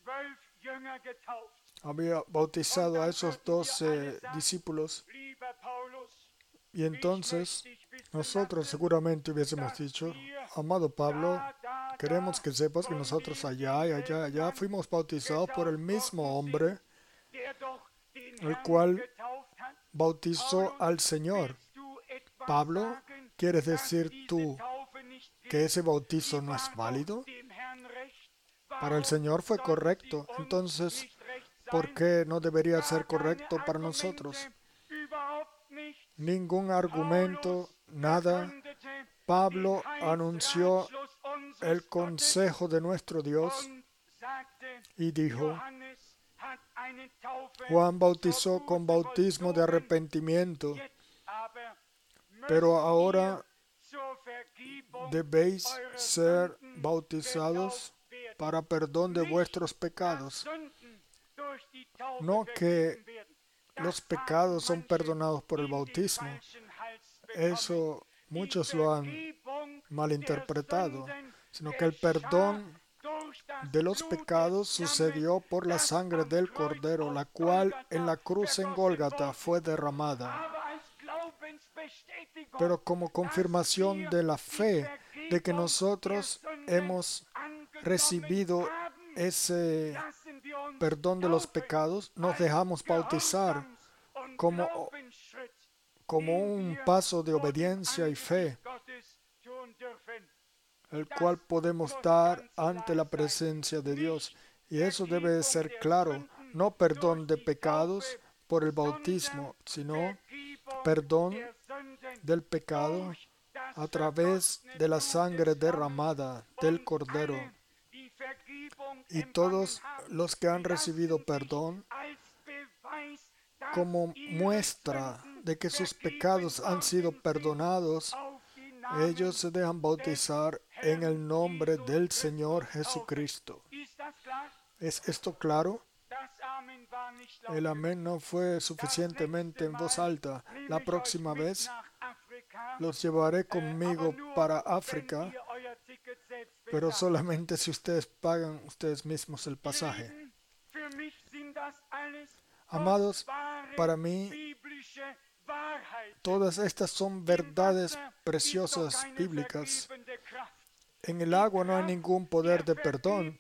había bautizado a esos 12 discípulos. Y entonces nosotros seguramente hubiésemos dicho: amado Pablo, queremos que sepas que nosotros allá fuimos bautizados por el mismo hombre, el cual bautizó al Señor. Pablo, ¿quieres decir tú que ese bautizo no es válido? Para el Señor fue correcto. Entonces, ¿por qué no debería ser correcto para nosotros? Ningún argumento, nada. Pablo anunció el consejo de nuestro Dios y dijo: Juan bautizó con bautismo de arrepentimiento, pero ahora debéis ser bautizados para perdón de vuestros pecados. No que los pecados son perdonados por el bautismo. Eso muchos lo han malinterpretado, sino que el perdón de los pecados sucedió por la sangre del Cordero, la cual en la cruz en Gólgata fue derramada. Pero como confirmación de la fe, de que nosotros hemos recibido ese perdón de los pecados, nos dejamos bautizar como un paso de obediencia y fe, el cual podemos dar ante la presencia de Dios. Y eso debe de ser claro, no perdón de pecados por el bautismo, sino perdón del pecado a través de la sangre derramada del Cordero. Y todos los que han recibido perdón, como muestra de que sus pecados han sido perdonados, Ellos se dejan bautizar en el nombre del Señor Jesucristo. ¿Es esto claro? El amén no fue suficientemente en voz alta. La próxima vez los llevaré conmigo para África, pero solamente si ustedes pagan ustedes mismos el pasaje. Amados, para mí, todas estas son verdades preciosas bíblicas. En el agua no hay ningún poder de perdón,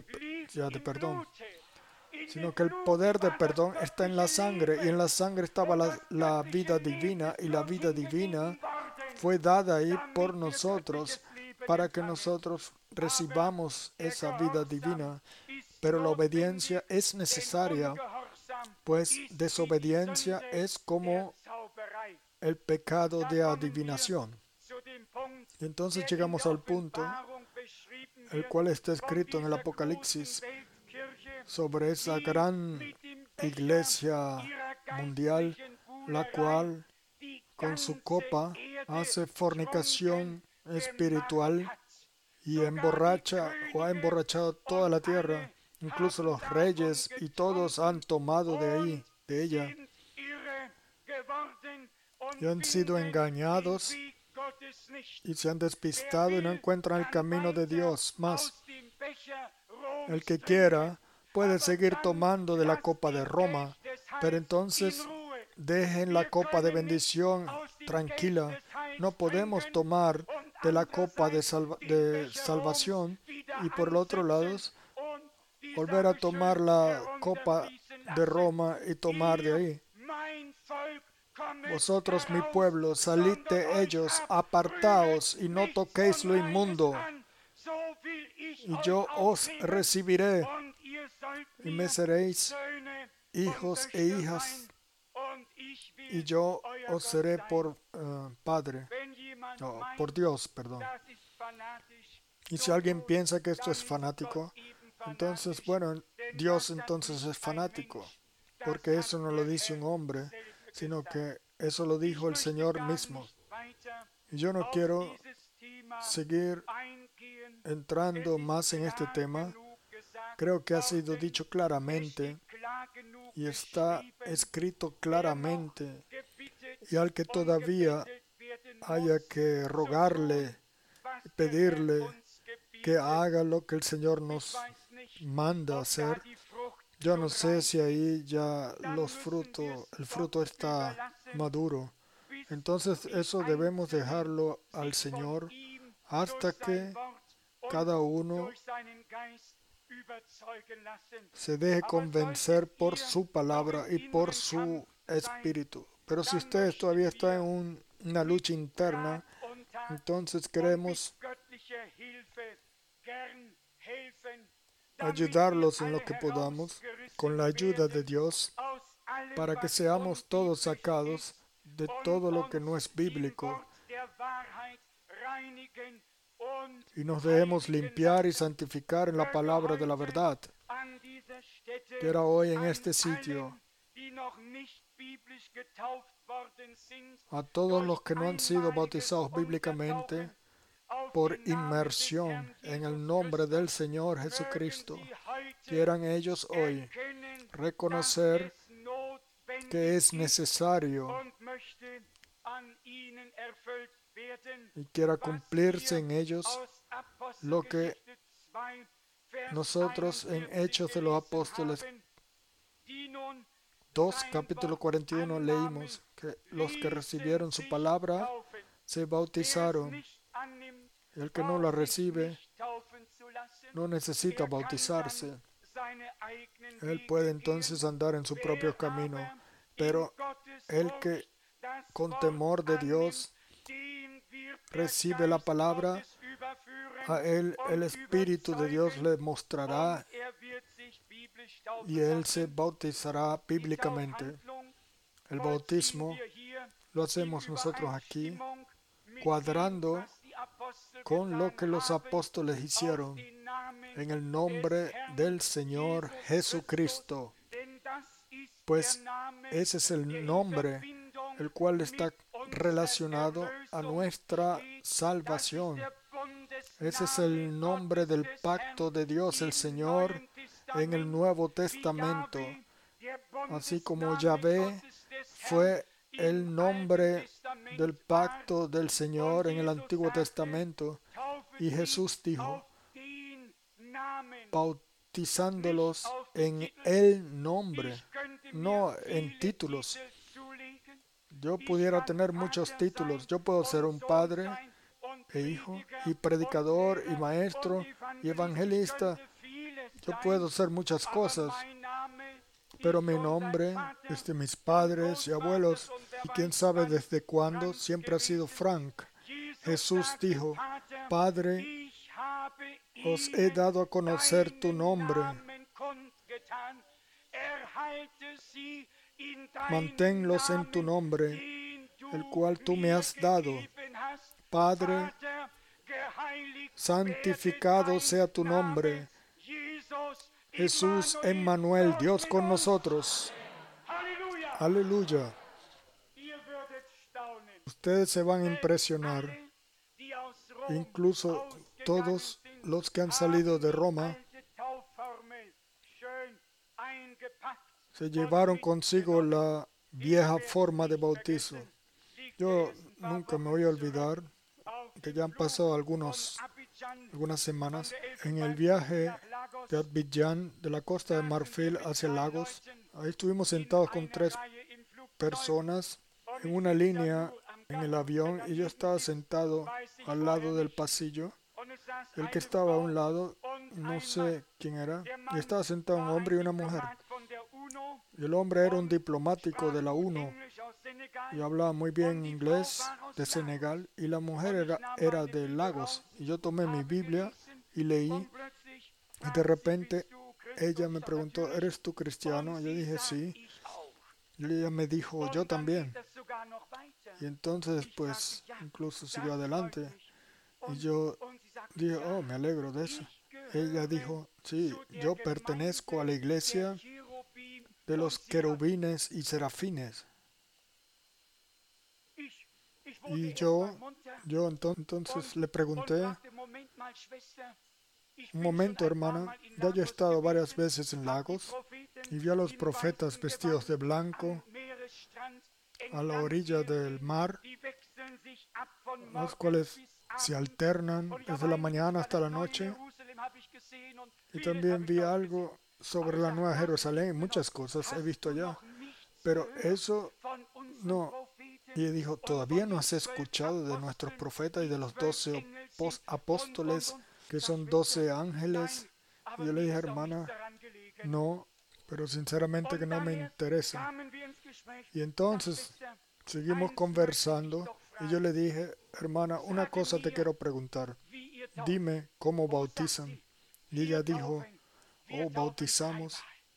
sino que el poder de perdón está en la sangre, y en la sangre estaba la vida divina, y la vida divina fue dada ahí por nosotros para que nosotros recibamos esa vida divina. Pero la obediencia es necesaria, pues desobediencia es como el pecado de adivinación. Y entonces llegamos al punto, el cual está escrito en el Apocalipsis, sobre esa gran iglesia mundial, la cual con su copa hace fornicación espiritual y emborracha o ha emborrachado toda la tierra. Incluso los reyes y todos han tomado de ahí, de ella, y han sido engañados y se han despistado y no encuentran el camino de Dios más. El que quiera puede seguir tomando de la copa de Roma, pero entonces dejen la copa de bendición tranquila. No podemos tomar de la copa de salvación y por el otro lado volver a tomar la copa de Roma y tomar de ahí. Vosotros, mi pueblo, salid de ellos, apartaos y no toquéis lo inmundo, y yo os recibiré y me seréis hijos e hijas, y yo os seré por Padre, por Dios, perdón. Y si alguien piensa que esto es fanático, entonces, bueno, Dios entonces es fanático, porque eso no lo dice un hombre, sino que eso lo dijo el Señor mismo. Y yo no quiero seguir entrando más en este tema. Creo que ha sido dicho claramente y está escrito claramente. Y al que todavía haya que rogarle, pedirle que haga lo que el Señor nos manda hacer, yo no sé si ahí ya el fruto está maduro. Entonces eso debemos dejarlo al Señor hasta que cada uno se deje convencer por su palabra y por su espíritu. Pero si ustedes todavía están en una lucha interna, entonces queremos ayudarlos en lo que podamos con la ayuda de Dios para que seamos todos sacados de todo lo que no es bíblico y nos debemos limpiar y santificar en la palabra de la verdad. Quiero hoy en este sitio a todos los que no han sido bautizados bíblicamente por inmersión en el nombre del Señor Jesucristo, quieran ellos hoy reconocer que es necesario y quiera cumplirse en ellos lo que nosotros en Hechos de los Apóstoles 2, capítulo 41 leímos que los que recibieron su palabra se bautizaron. El que no la recibe no necesita bautizarse. Él puede entonces andar en su propio camino, pero el que con temor de Dios recibe la palabra, a él el Espíritu de Dios le mostrará y él se bautizará bíblicamente. El bautismo lo hacemos nosotros aquí, cuadrando con lo que los apóstoles hicieron en el nombre del Señor Jesucristo, pues ese es el nombre el cual está relacionado a nuestra salvación. Ese es el nombre del pacto de Dios, el Señor, en el Nuevo Testamento. Así como Yahvé fue el nombre del pacto del Señor en el Antiguo Testamento. Y Jesús dijo, bautizándolos en el nombre, no en títulos. Yo pudiera tener muchos títulos. Yo puedo ser un padre e hijo, y predicador, y maestro, y evangelista. Yo puedo ser muchas cosas, pero mi nombre, desde mis padres y abuelos, y quién sabe desde cuándo, siempre ha sido Frank. Jesús dijo, Padre, os he dado a conocer tu nombre. Manténlos en tu nombre, el cual tú me has dado. Padre, santificado sea tu nombre. Jesús, Emmanuel, Dios con nosotros. Aleluya. Ustedes se van a impresionar. Incluso todos los que han salido de Roma se llevaron consigo la vieja forma de bautizo. Yo nunca me voy a olvidar que ya han pasado algunas semanas en el viaje de Abidjan, de la Costa de Marfil hacia Lagos. Ahí estuvimos sentados con 3 personas en una línea en el avión y yo estaba sentado al lado del pasillo. El que estaba a un lado, no sé quién era, y estaba sentado un hombre y una mujer. Y el hombre era un diplomático de la UNO y hablaba muy bien inglés, de Senegal, y la mujer era de Lagos. Y yo tomé mi Biblia y leí, y de repente ella me preguntó, ¿eres tú cristiano? Y yo dije, sí. Y ella me dijo, yo también. Y entonces, pues, incluso siguió adelante. Y yo dije, oh, me alegro de eso. Ella dijo, sí, yo pertenezco a la iglesia de los querubines y serafines. Y yo entonces le pregunté, un momento, hermana, ya yo he estado varias veces en Lagos y vi a los profetas vestidos de blanco a la orilla del mar, los cuales se alternan desde la mañana hasta la noche. Y también vi algo sobre la Nueva Jerusalén, muchas cosas he visto allá, pero eso no. Y dijo, ¿todavía no has escuchado de nuestros profetas y de los 12 apóstoles, que son 12 ángeles? Y yo le dije, hermana, no, pero sinceramente que no me interesa. Y entonces seguimos conversando y yo le dije, hermana, una cosa te quiero preguntar. Dime cómo bautizan. Y ella dijo, oh, bautizamos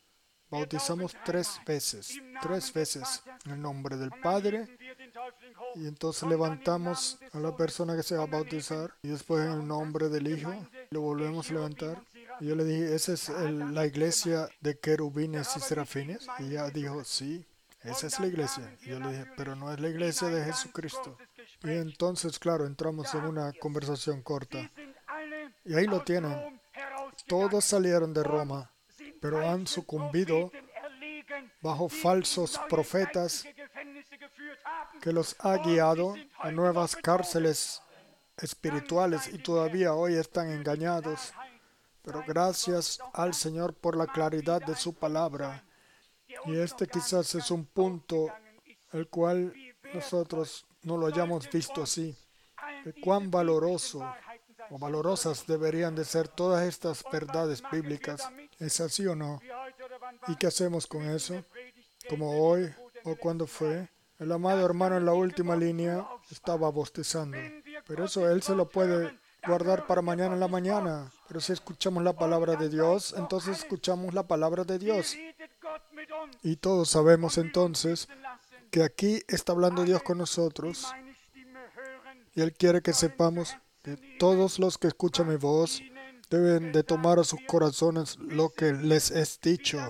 3 veces, 3 veces en el nombre del Padre. Y entonces levantamos a la persona que se va a bautizar y después en el nombre del Hijo lo volvemos a levantar. Y yo le dije, ¿esa es la iglesia de querubines y serafines? Y ella dijo, sí, esa es la iglesia. Y yo le dije, pero no es la iglesia de Jesucristo. Y entonces, claro, entramos en una conversación corta. Y ahí lo tienen. Todos salieron de Roma, pero han sucumbido bajo falsos profetas que los ha guiado a nuevas cárceles espirituales y todavía hoy están engañados. Pero gracias al Señor por la claridad de su palabra. Y este quizás es un punto el cual nosotros no lo hayamos visto así. De cuán valoroso o valorosas deberían de ser todas estas verdades bíblicas. ¿Es así o no? ¿Y qué hacemos con eso? Como hoy o cuando fue. El amado hermano en la última línea estaba bostezando. Pero eso él se lo puede guardar para mañana en la mañana. Pero si escuchamos la palabra de Dios, entonces escuchamos la palabra de Dios. Y todos sabemos entonces que aquí está hablando Dios con nosotros. Y Él quiere que sepamos que todos los que escuchan mi voz deben de tomar a sus corazones lo que les es dicho.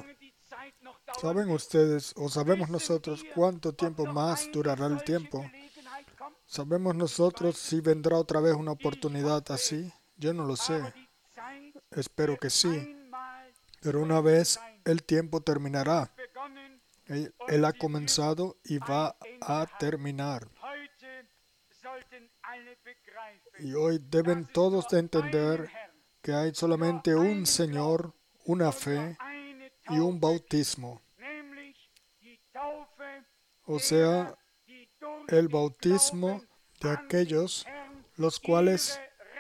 ¿Saben ustedes o sabemos nosotros cuánto tiempo más durará el tiempo? ¿Sabemos nosotros si vendrá otra vez una oportunidad así? Yo no lo sé. Espero que sí. Pero una vez el tiempo terminará. Él ha comenzado y va a terminar. Y hoy deben todos de entender que hay solamente un Señor, una fe y un bautismo. O sea, el bautismo de aquellos los cuales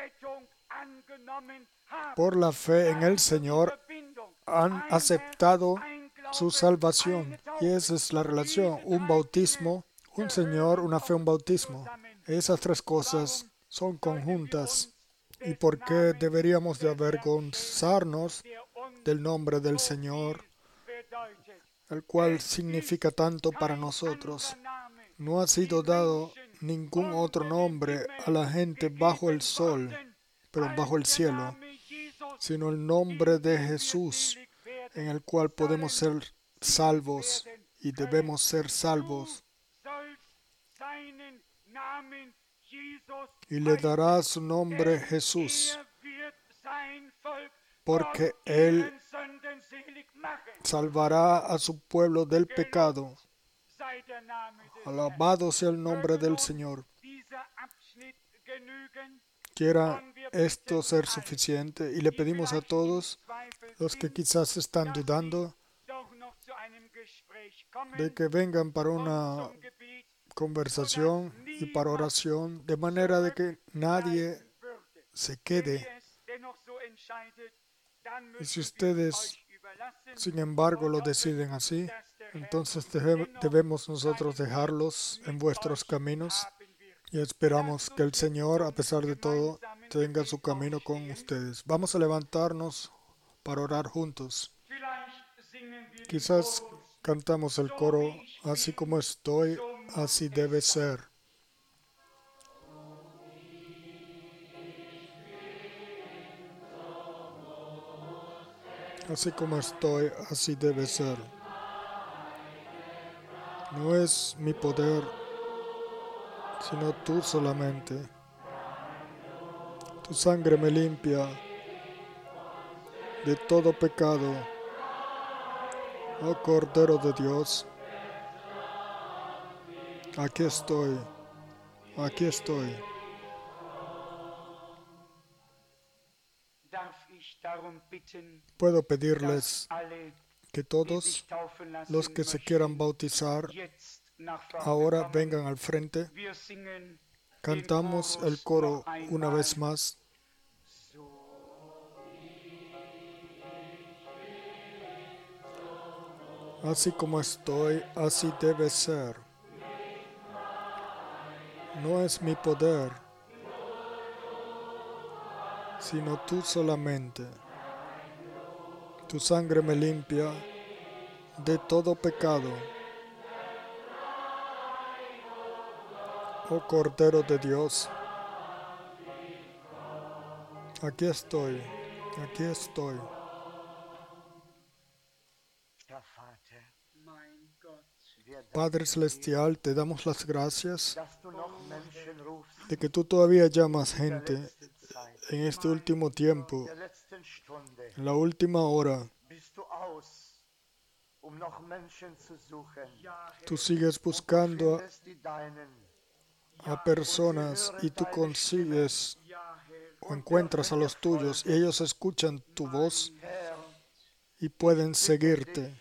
por la fe en el Señor han aceptado su salvación. Y esa es la relación, un bautismo, un Señor, una fe, un bautismo. Esas tres cosas son conjuntas. ¿Y por qué deberíamos de avergonzarnos del nombre del Señor, el cual significa tanto para nosotros? No ha sido dado ningún otro nombre a la gente bajo el sol, pero bajo el cielo, sino el nombre de Jesús, en el cual podemos ser salvos y debemos ser salvos. Y le dará su nombre Jesús, porque Él salvará a su pueblo del pecado. Alabado sea el nombre del Señor. Quiera esto ser suficiente y le pedimos a todos los que quizás están dudando de que vengan para una conversación y para oración, de manera de que nadie se quede. Y si ustedes, sin embargo, lo deciden así, entonces debemos nosotros dejarlos en vuestros caminos y esperamos que el Señor, a pesar de todo, tenga su camino con ustedes. Vamos a levantarnos para orar juntos. Quizás cantamos el coro, así como estoy, así debe ser. Así como estoy, así debe ser. No es mi poder, sino tú solamente. Tu sangre me limpia de todo pecado. Oh Cordero de Dios, aquí estoy, aquí estoy. Puedo pedirles que todos los que se quieran bautizar ahora vengan al frente. Cantamos el coro una vez más. Así como estoy, así debe ser. No es mi poder, sino tú solamente. Tu sangre me limpia de todo pecado. Oh Cordero de Dios, aquí estoy, aquí estoy. Padre Celestial, te damos las gracias de que tú todavía llamas gente en este último tiempo, en la última hora. Tú sigues buscando a personas y tú consigues o encuentras a los tuyos y ellos escuchan tu voz y pueden seguirte.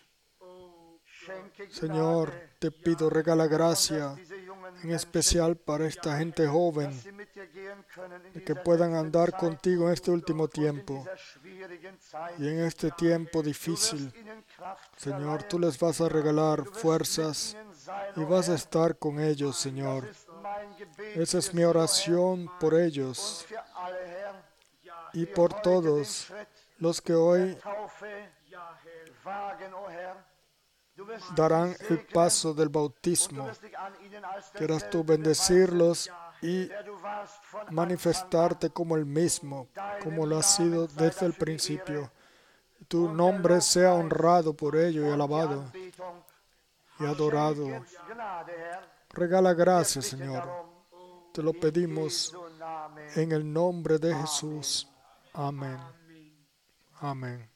Señor, te pido, regala gracia, en especial para esta gente joven, de que puedan andar contigo en este último tiempo y en este tiempo difícil. Señor, tú les vas a regalar fuerzas y vas a estar con ellos, Señor. Esa es mi oración por ellos y por todos los que hoy darán el paso del bautismo. Quieras tú bendecirlos y manifestarte como el mismo, como lo has sido desde el principio. Tu nombre sea honrado por ello y alabado y adorado. Regala gracia, Señor. Te lo pedimos en el nombre de Jesús. Amén. Amén.